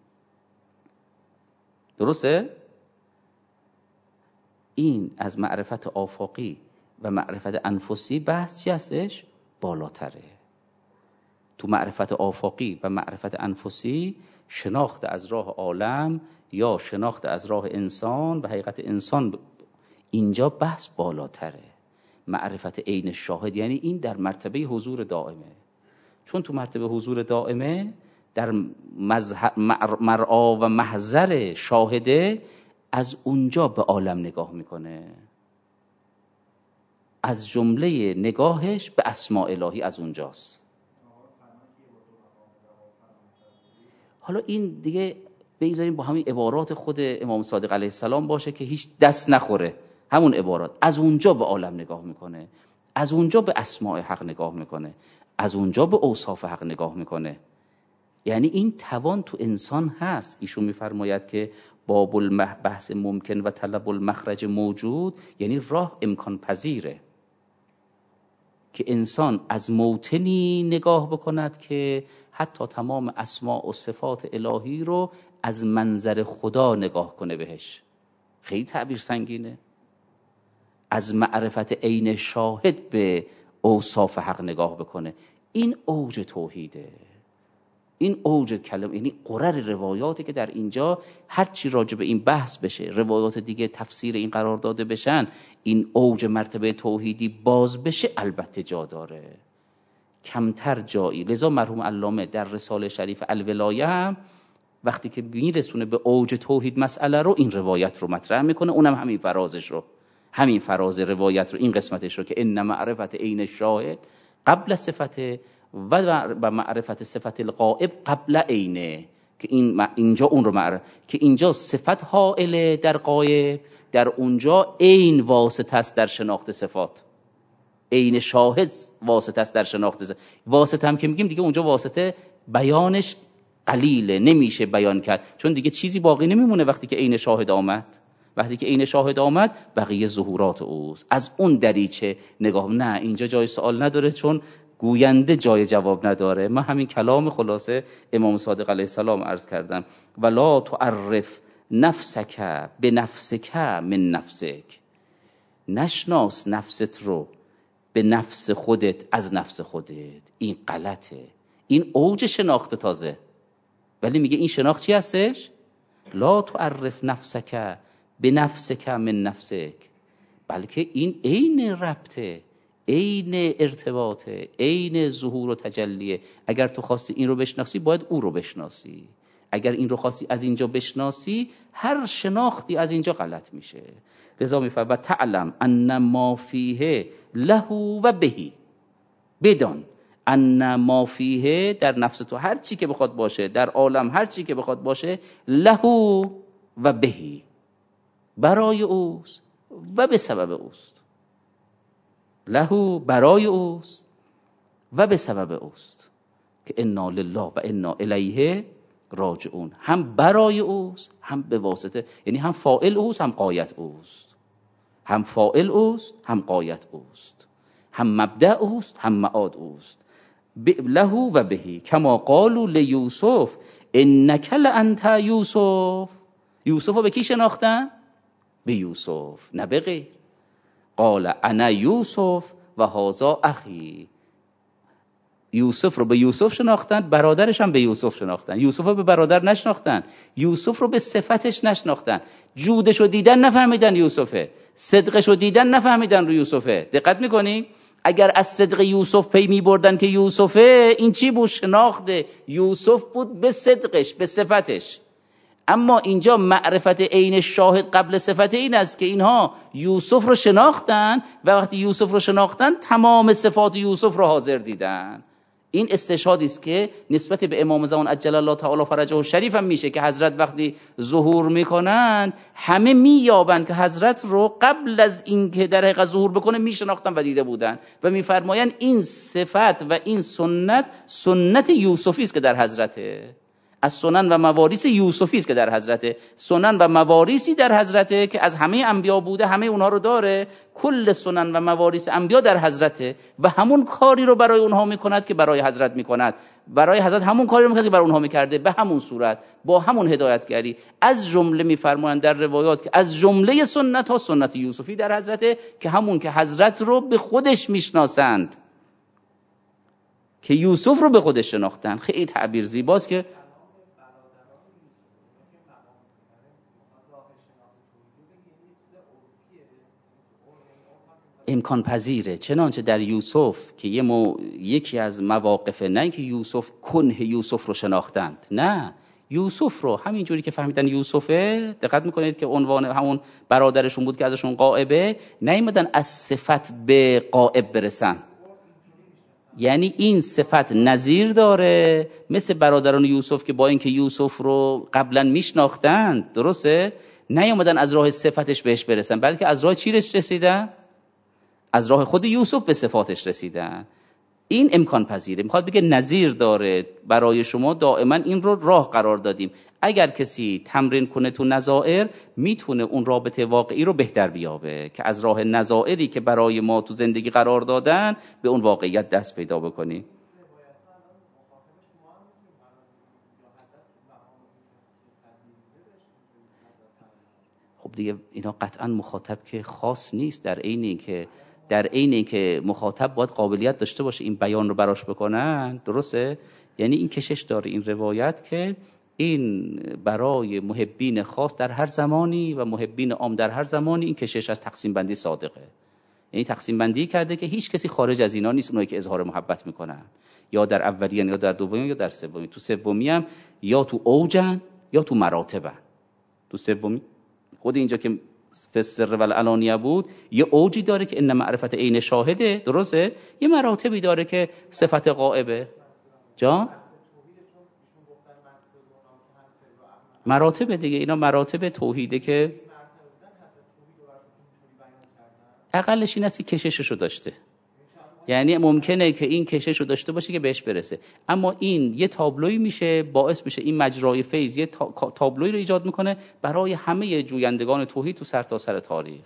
درسته؟ این از معرفت آفاقی و معرفت انفسی بحث چی هستش؟ بالاتره. تو معرفت آفاقی و معرفت انفسی شناخت از راه عالم یا شناخت از راه انسان و حقیقت انسان، اینجا بحث بالاتره. معرفت عین شاهد یعنی این در مرتبه حضور دائمه. چون تو مرتبه حضور دائمه در مرعا و محضر شاهده، از اونجا به عالم نگاه میکنه. از جمله نگاهش به اسماء الهی از اونجاست. حالا این دیگه بگذاریم با همین عبارات خود امام صادق علیه السلام باشه که هیچ دست نخوره. همون عبارات از اونجا به عالم نگاه میکنه، از اونجا به اسماء حق نگاه میکنه، از اونجا به اوصاف حق نگاه میکنه. یعنی این توان تو انسان هست. ایشون میفرماید که باب البحث ممکن و طلب المخرج موجود، یعنی راه امکان پذیره که انسان از موطنی نگاه بکند که حتی تمام اسماء و صفات الهی رو از منظر خدا نگاه کنه بهش. خیلی تعبیر سنگینه. از معرفت عین شاهد به اوصاف حق نگاه بکنه. این اوج توحیده. این اوج کلام، یعنی قرر روایاتی که در اینجا هر چی راجع به این بحث بشه، روایات دیگه تفسیر این قرار داده بشن، این اوج مرتبه توحیدی باز بشه، البته جا داره، کمتر جایی. لذا مرحوم علامه در رساله شریف الولایه هم وقتی که میرسونه به اوج توحید مسئله رو، این روایت رو مطرح میکنه، اونم همین فرازش رو، همین فراز روایت رو، این قسمتش رو که ان معرفت عین شاهد قبل صفته و معرفت صفت الغائب قبل عینه، که اینجا اون رو معرفت، که اینجا صفت حائله در غایب، در اونجا عین واسطه است در شناخت صفات، عین شاهد واسطه است در شناخت صفات. واسطه هم که میگیم دیگه اونجا واسطه بیانش قلیله، نمیشه بیان کرد، چون دیگه چیزی باقی نمیمونه وقتی که عین شاهد آمد. وقتی که عین شاهد آمد بقیه ظهورات اوست. از اون دریچه نگاه، نه اینجا جای سوال نداره، چون گوینده جای جواب نداره. من همین کلام خلاصه امام صادق علیه السلام عرض کردم، ولا تعرف نفسک بنفسک من نفسک، نشناس نفست رو به نفس خودت از نفس خودت. این غلطه، این اوج شناخت تازه. ولی میگه این شناخت چی هستش؟ لا تعرف نفسک بنفسک من نفسک، بلکه این عین ربطه، عین ارتباطه، عین ظهور و تجلیه. اگر تو خواستی این رو بشناسی باید او رو بشناسی، اگر این رو خواستی از اینجا بشناسی، هر شناختی از اینجا غلط میشه. لذا میفرماید و تعلم ان ما فیه له و بهی، بدان ان ما فیه در نفس تو هر چی که بخواد باشه، در عالم هر چی که بخواد باشه، له و بهی، برای اوست و به سبب اوست. له برای اوست و به سبب اوست، که انا لله و انا الیه راجعون. هم برای اوست هم به واسطه، یعنی هم فاعل اوست هم غایت اوست، هم فاعل اوست هم غایت اوست، هم مبدأ اوست هم معاد اوست. له و بهی کما قالوا لیوسف انک لانت یوسف. یوسف رو به کی شناختن؟ به یوسف، نه به غیر. قال انا یوسف و هذا اخی. یوسف رو به یوسف شناختن، برادرش هم به یوسف شناختن. یوسف رو به برادر نشناختن، یوسف رو به صفتش نشناختن. جودش رو دیدن نفهمیدن یوسفه، صدقش رو دیدن نفهمیدن رو یوسفه. دقت میکنی؟ اگر از صدق یوسف پی می بردن که یوسفه، این چی بود؟ شناخت یوسف بود به صدقش، به صفتش. اما اینجا معرفت عین شاهد قبل صفت این است که اینها یوسف رو شناختن و وقتی یوسف رو شناختن تمام صفات یوسف رو حاضر دیدن. این استشهادی است که نسبت به امام زمان عجل الله تعالی فرجه الشریف هم میشه که حضرت وقتی ظهور میکنن همه مییابند که حضرت رو قبل از اینکه در حقیقت ظهور بکنه میشناختن و دیده بودن و میفرمایند این صفت و این سنت یوسفی است که در حضرته، از سنن و مواریث یوسفی است که در حضرته. سنن و مواریثی در حضرته که از همه انبیا بوده، همه اونها رو داره. کل سنن و مواریث انبیا در حضرته و همون کاری رو برای اونها میکند که برای حضرت میکند، برای حضرت همون کاری رو میکند که برای اونها میکرده، به همون صورت، با همون هدایتگری. از جمله میفرمایند در روایات که از جمله سنت ها سنت یوسفی در حضرته، که همون که حضرت رو به خودش میشناسند، که یوسف رو به خودش شناختن. خیلی تعبیر زیباست که امکان پذیره. چنانچه در یوسف که یکی از مواقف، نه اینکه یوسف کنه یوسف رو شناختند، نه، یوسف رو همینجوری که فهمیدن یوسفه، دقت میکنید که عنوان همون برادرشون بود که ازشون غائبه، نیومدن از صفت به غائب برسن. یعنی این صفت نظیر داره مثل برادران یوسف که با اینکه یوسف رو قبلا میشناختند، درسته، نیومدن از راه صفتش بهش برسن، بلکه از راه چی رسیدن؟ از راه خود یوسف به صفاتش رسیدن. این امکان پذیره. میخواد بگه نظیر داره برای شما، دائما این رو راه قرار دادیم. اگر کسی تمرین کنه تو نظائر، میتونه اون رابطه واقعی رو بهتر بیابه، که از راه نظائری که برای ما تو زندگی قرار دادن به اون واقعیت دست پیدا بکنی. خب دیگه اینا قطعا مخاطب که خاص نیست، در عین این که در عین اینکه مخاطب باید قابلیت داشته باشه این بیان رو براش بکنن، درسته؟ یعنی این کشش داره این روایت که این برای محبین خاص در هر زمانی و محبین عام در هر زمانی این کشش از تقسیم بندی صادقه. یعنی تقسیم بندی کرده که هیچ کسی خارج از اینا نیست، اونایی که اظهار محبت میکنن یا در اولیان یا در دومیان یا در سومی. تو سومی هم یا تو اوجن یا تو مراتبن. تو سومی خود اینجا که فسر و العلانیه بود یه اوجی داره که ان معرفت عین شاهده، درسته؟ یه مراتبی داره که صفت غائبه. جان مراتب دیگه، اینا مراتب توحیده که اقلش این است که کشششو داشته. یعنی ممکنه که این کششو داشته باشه که بهش برسه، اما این یه تابلوی میشه، باعث میشه این مجرای فیض یه تابلوی رو ایجاد میکنه برای همه جویندگان توحید تو سرتاسر تاریخ.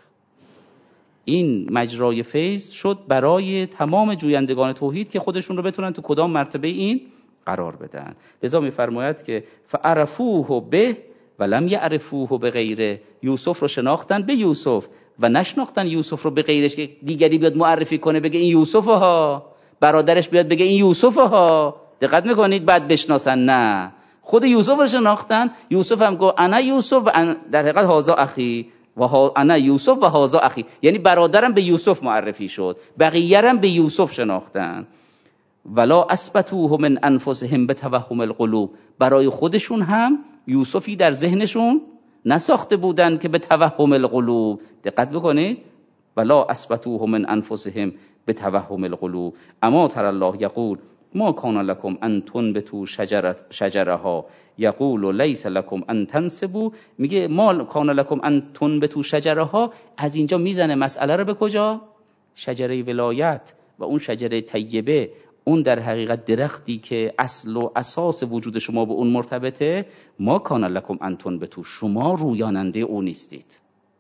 این مجرای فیض شد برای تمام جویندگان توحید که خودشون رو بتونن تو کدام مرتبه این قرار بدن. لذا میفرماید که فعرفوه به ولم یعرفوه به غیره، یوسف رو شناختن به یوسف و نشناختن یوسف رو به غیرش، که دیگری بیاد معرفی کنه بگه این یوسف ها، برادرش بیاد بگه این یوسف ها، دقت میکنید بعد بشناسن. نه، خود یوسف رو شناختن. یوسف هم گفت انا یوسف و در حقیقت هازا اخی و انا یوسف و هازا اخی، یعنی برادرم به یوسف معرفی شد، بقیه‌رم به یوسف شناختن. ولا اثبتوه من انفسهم بتوهم القلوب، برای خودشون هم یوسفی در ذهنشون نساخته بودن که به توهم القلوب. دقت بکنید، ولا اثبتوه من انفسهم بتوهم القلوب. اما تر الله یقول ما کان لکم ان تنبتوا شجرها یقول لیس لکم ان تنسبوا. میگه ما کان لکم ان تنبتوا شجرها، از اینجا میزنه مسئله رو به کجا؟ شجره ولایت و اون شجره طیبه، اون در حقیقت درختی که اصل و اساس وجود شما به اون مرتبطه. ما کان لکم ان تنبتوا، شما رویاننده اون نیستید،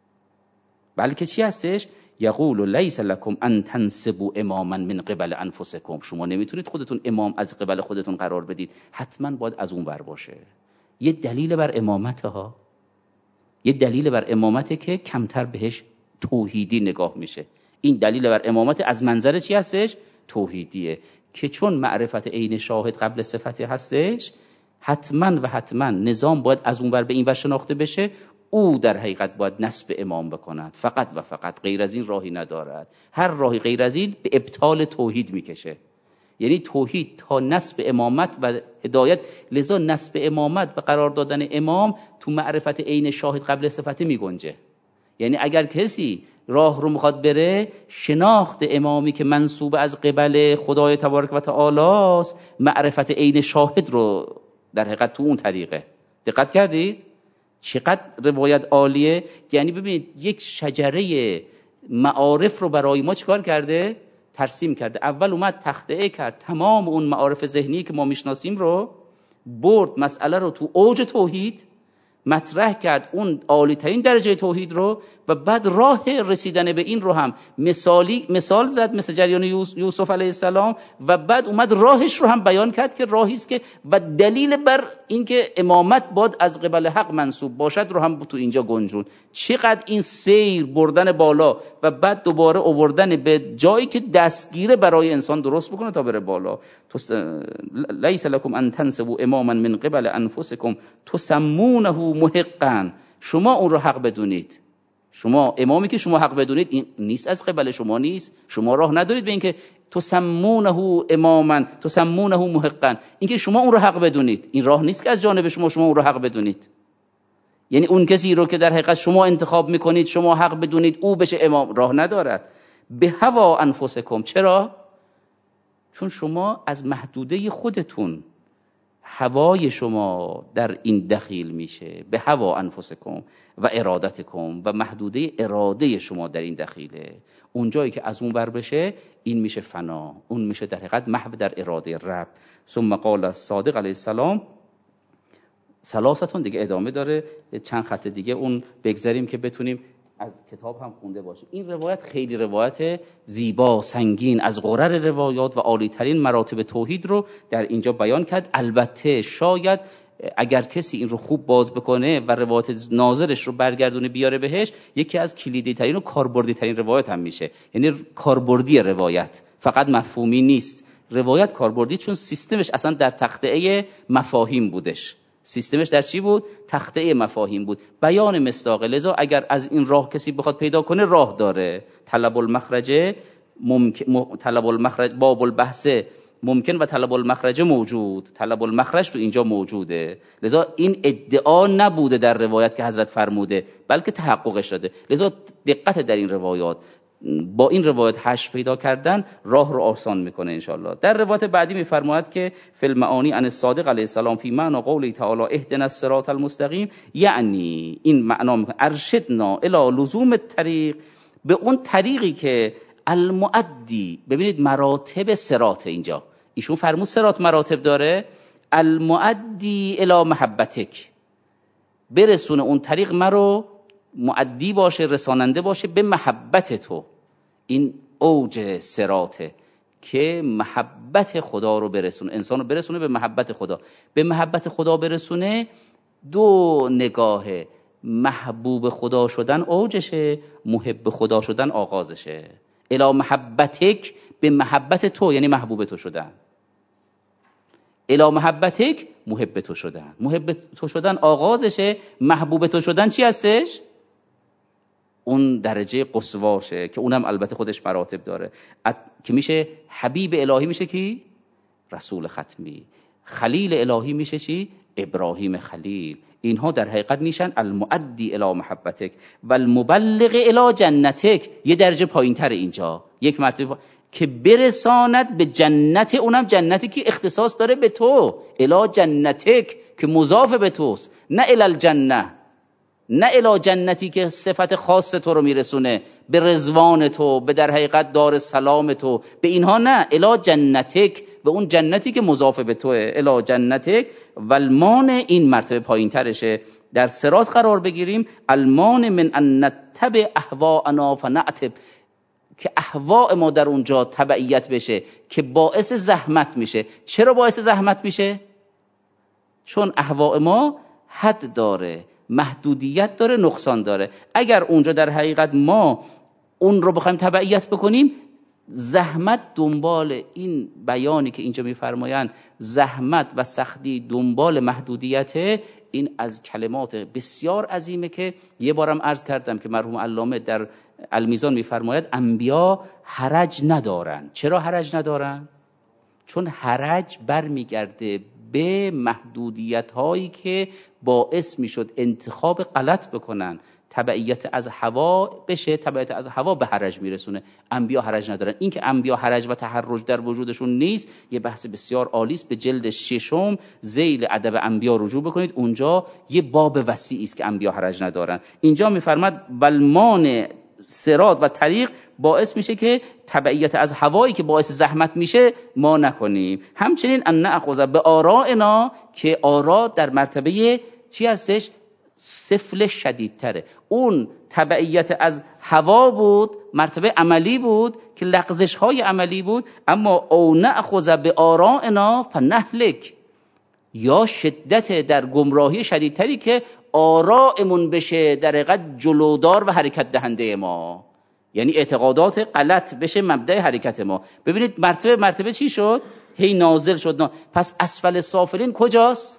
بلکه چی هستش؟ یقول لیس لکم ان تنسبوا اماما من قبل انفسکم، شما نمیتونید خودتون امام از قبل خودتون قرار بدید، حتما باید از اون ور باشه. یه دلیل بر امامته ها، یه دلیل بر امامته که کمتر بهش توحیدی نگاه میشه. این دلیل بر امامت از منظر چی هستش؟ توحیدیه، که چون معرفت عین شاهد قبل صفتی هستش، حتما و حتما نظام باید از اون ور به این ور شناخته بشه. او در حقیقت باید نسب امام بکند، فقط و فقط، غیر از این راهی ندارد. هر راهی غیر از این به ابطال توحید میکشه. یعنی توحید تا نسب امامت و هدایت، لذا نسب امامت و قرار دادن امام تو معرفت عین شاهد قبل صفتی میگنجه. یعنی اگر کسی راه رو میخواد بره، شناخت امامی که منسوب از قبل خدای تبارک و تعالی است، معرفت عین شاهد رو در حقیقت تو اون طریقه. دقت کردید چقدر روایت عالیه؟ یعنی ببینید یک شجره معارف رو برای ما چیکار کرده؟ ترسیم کرده. اول اومد تخطئه کرد تمام اون معارف ذهنی که ما میشناسیم رو، برد مسئله رو تو اوج توحید مطرح کرد، اون عالی ترین درجه توحید رو، و بعد راه رسیدن به این رو هم مثال زد، مثل جریان یوسف علیه السلام، و بعد اومد راهش رو هم بیان کرد که راهی است که و دلیل بر اینکه امامت باید از قبل حق منسوب باشد رو هم تو اینجا گنجون. چقدر این سیر بردن بالا و بعد دوباره آوردن به جایی که دستگیره برای انسان درست بکنه تا بره بالا. لیس لکم ان تنسبوا اماما من قبل انفسکم تسمونه محقا، شما اون رو حق بدونید. شما امامی که شما حق بدونید این نیست از قبل شما نیست، شما راه ندارید به اینکه تسمونه اماما تسمونه محقا، اینکه شما اون رو حق بدونید این راه نیست که از جانب شما اون رو حق بدونید. یعنی اون کسی رو که در حقیقت شما انتخاب میکنید شما حق بدونید او بشه امام، راه ندارد. به هوا انفسکم، چرا؟ چون شما از محدوده خودتون، هوای شما در این دخیل میشه. به هوا انفسکم و ارادتکم، و محدوده اراده شما در این دخیله. اون جایی که از اون ور بشه این میشه فنا، اون میشه در حقیقت محو در اراده رب. ثم قال الصادق علیه السلام ثلاثتون، دیگه ادامه داره چند خط دیگه اون بگذاریم که بتونیم از کتاب هم خونده باشیم. این روایت خیلی روایت زیبا، سنگین، از غرر روایات و عالی ترین مراتب توحید رو در اینجا بیان کرد. البته شاید اگر کسی این رو خوب باز بکنه و روایت ناظرش رو برگردونه بیاره بهش، یکی از کلیدی ترین و کاربردی ترین روایت هم میشه. یعنی کاربردی روایت، فقط مفهومی نیست. روایت کاربردی، چون سیستمش اصلا در تخته مفاهیم بودش. سیستمش در چی بود؟ تخته مفاهیم بود، بیان مصداقه. لذا اگر از این راه کسی بخواد پیدا کنه، راه داره. طلب المخرج طلب المخرج باب البحث ممکن و طلب المخرج موجود. طلب المخرج تو اینجا موجوده. لذا این ادعا نبوده در روایت که حضرت فرموده، بلکه تحققش داده. لذا دقت در این روایات، با این روایت حشر پیدا کردن راه رو آسان میکنه انشاءالله. در روایت بعدی میفرماید که فی المعانی عن الصادق علیه السلام فی معنی قوله تعالی اهدنا الصراط المستقیم، یعنی این معنا میکنه ارشدنا الی لزوم الطریق، به اون طریقی که المؤدی، ببینید مراتب صراط، اینجا ایشون فرمود صراط مراتب داره، المؤدی الی محبتک، برسونه اون طریق مرو مؤدی باشه، رساننده باشه به محبت تو. این اوج صراطه که محبت خدا رو برسونه، انسان رو برسونه به محبت خدا. به محبت خدا برسونه، دو نگاهه، محبوب خدا شدن اوجشه، محب خدا شدن آغازشه. الی محبتک، به محبت تو یعنی محبوب تو شدن. الی محبتک، محب تو شدن. محب تو شدن آغازشه، محبوب تو شدن چی هستش؟ اون درجه قصواشه که اونم البته خودش مراتب داره، که میشه حبیب الهی، میشه کی؟ رسول ختمی. خلیل الهی میشه چی؟ ابراهیم خلیل. اینها در حقیقت میشن المؤدی الی محبتک و المبلغ الی جنتک. یه درجه پایین تر اینجا، یک مرتبه که برساند به جنت، اونم جنتی که اختصاص داره به تو. الی جنتک که مضاف به توست، نه الی الجنه، نه الی جنتی که صفت خاص تو رو میرسونه به رضوان تو، به در حقیقت دار سلام تو، به اینها نه. الی جنتک، به اون جنتی که مضاف به توه. الی جنتک و المان، این مرتبه پایین ترشه. در صراط قرار بگیریم، المان من ان نتبع اهواءنا فنعتب، که اهواء ما در اونجا تبعیت بشه، که باعث زحمت میشه. چرا باعث زحمت میشه؟ چون اهواء ما حد داره، محدودیت داره، نقصان داره. اگر اونجا در حقیقت ما اون رو بخوایم تبعیت بکنیم، زحمت دنبال این بیانی که اینجا میفرمایند، زحمت و سختی دنبال محدودیت، این از کلمات بسیار عظیمه که یه بارم عرض کردم که مرحوم علامه در المیزان میفرماید انبیا حرج ندارن. چرا حرج ندارن؟ چون حرج برمیگرده به محدودیت هایی که باعث میشد انتخاب غلط بکنن، تبعیت از هوا بشه، تبعیت از هوا به حرج میرسونه. انبیا حرج ندارن. این که انبیا حرج و تحرج در وجودشون نیست یه بحث بسیار عالی است. به جلد 6 ذیل ادب انبیا رجوع بکنید، اونجا یه باب وسیعی است که انبیا حرج ندارن. اینجا میفرماد بلمان صراط و طریق باعث میشه که تبعیت از هوایی که باعث زحمت میشه ما نکنیم. همچنین ان ناخذ به آرائنا، که آرا در مرتبه چی هستش؟ سفل شدیدتره. اون تبعیت از هوا بود، مرتبه عملی بود که لغزش های عملی بود. اما او ناخذ به آرائنا فنهلک، یا شدت در گمراهی شدیدتری که آرائمون بشه در حقیقت جلودار و حرکت دهنده ما، یعنی اعتقادات غلط بشه مبدأ حرکت ما. ببینید مرتبه چی شد؟ هی نازل شد. پس اسفل سافلین کجاست؟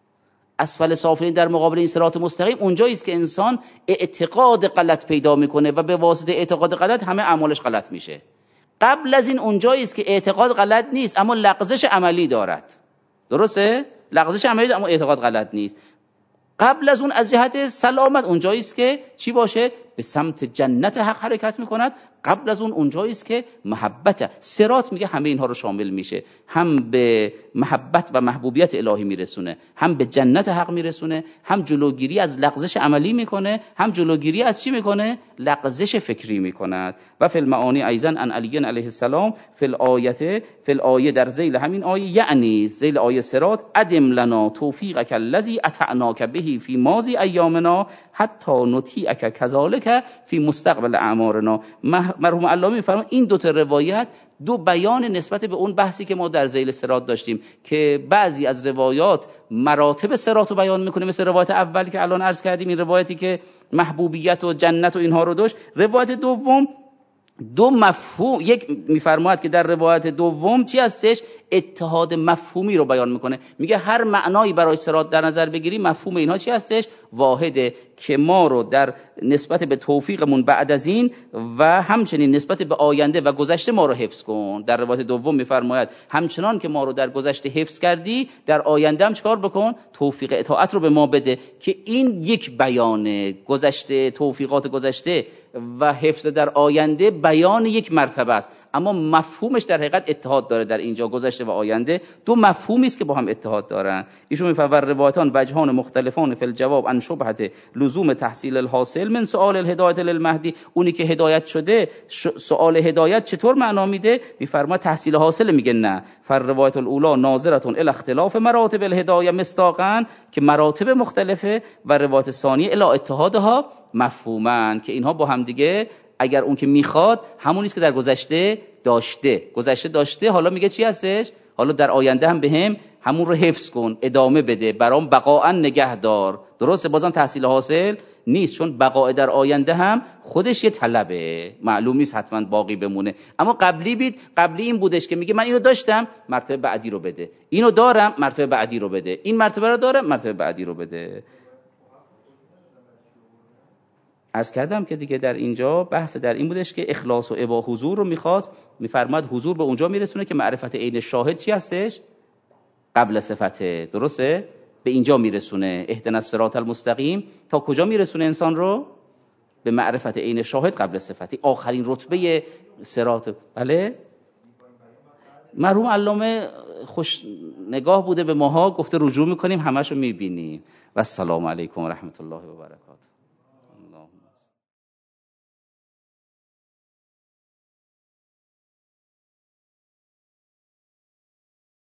اسفل سافلین در مقابل این صراط مستقیم اونجایی است که انسان اعتقاد غلط پیدا میکنه و به واسطه اعتقاد غلط همه اعمالش غلط میشه. قبل از این اونجایی است که اعتقاد غلط نیست اما لغزش عملی دارد. درسته؟ لغزش عملی دارد اما اعتقاد غلط نیست. قبل از اون از جهت سلامت اونجایی است که چی باشه؟ به سمت جنت حق حرکت میکند. قبل از اون اونجایی است که محبت، صراط میگه همه اینها رو شامل میشه، هم به محبت و محبوبیت الهی میرسونه، هم به جنت حق میرسونه، هم جلوگیری از لغزش عملی میکنه، هم جلوگیری از چی میکنه؟ لغزش فکری میکند. و فی المعانی ایضا ان علی علیه السلام فی الآیه در ذیل همین آیه، یعنی ذیل آیه صراط، ادم لنا توفیقک الذی اطعناک به فی ماضی ایامنا حتی نطیعک کذالک فی مستقبل اعمارنا. مرحوم علامه میفرمایند این دو تا روایت دو بیان نسبت به اون بحثی که ما در ذیل صراط داشتیم که بعضی از روایات مراتب صراط رو بیان میکنه، مثل روایت اولی که الان عرض کردیم، این روایتی که محبوبیت و جنت و اینها رو داشت. روایت دوم دو مفهوم، یک میفرماید که در روایت دوم چی هستش؟ اتحاد مفهومی رو بیان میکنه. میگه هر معنایی برای صراط در نظر بگیری، مفهوم اینها چی هستش؟ واحده، که ما رو در نسبت به توفیقمون بعد از این و همچنین نسبت به آینده و گذشته ما رو حفظ کن. در روایت دوم میفرماید همچنان که ما رو در گذشته حفظ کردی، در آینده هم چیکار بکن؟ توفیق اطاعت رو به ما بده. که این یک بیانه، گذشته، توفیقات گذشته و حفظ در آینده بیان یک مرتبه است، اما مفهومش در حقیقت اتحاد داره. در اینجا گذشته و آینده دو مفهومی است که با هم اتحاد دارن. ایشون میفرماید روایتان وجهان مختلفان فی الجواب عن شبهه لزوم تحصیل الحاصل من سؤال الهدایت للمهدی. اونی که هدایت شده سؤال هدایت چطور معنا میده؟ میفرماید تحصیل حاصل. میگه نه، فالروایت الاولی ناظره الی اختلاف مراتب الهدایه مصداقا، که مراتب مختلفه، و روایت ثانیه الی اتحادها مفهومن، که اینها با هم دیگه اگر اون که میخواد همون نیست که در گذشته داشته، حالا میگه چی هستش؟ حالا در آینده هم بهم همون رو حفظ کن، ادامه بده، برام بقاء نگه دار. درسته، بازم تحصیل حاصل نیست، چون بقاء در آینده هم خودش یه طلبه، معلوم نیست حتما باقی بمونه. اما قبلی این بودش که میگه من اینو داشتم، مرتبه بعدی رو بده، اینو دارم، مرتبه بعدی رو بده، این مرتبه رو دارم، مرتبه بعدی رو بده. عرض کردم که دیگه در اینجا بحث در این بودش که اخلاص و ابا حضور رو میخواست. میفرماد حضور به اونجا میرسونه که معرفت عین شاهد چی هستش؟ قبل صفته. درسته؟ به اینجا میرسونه. اهدنا الصراط المستقیم تا کجا میرسونه انسان رو؟ به معرفت عین شاهد قبل صفته، آخرین رتبه صراط. بله؟ مرحوم علامه خوش نگاه بوده به ماها، گفته رجوع میکنیم همشو میبینیم. و السلام علیکم و رحمت الله و برکاته.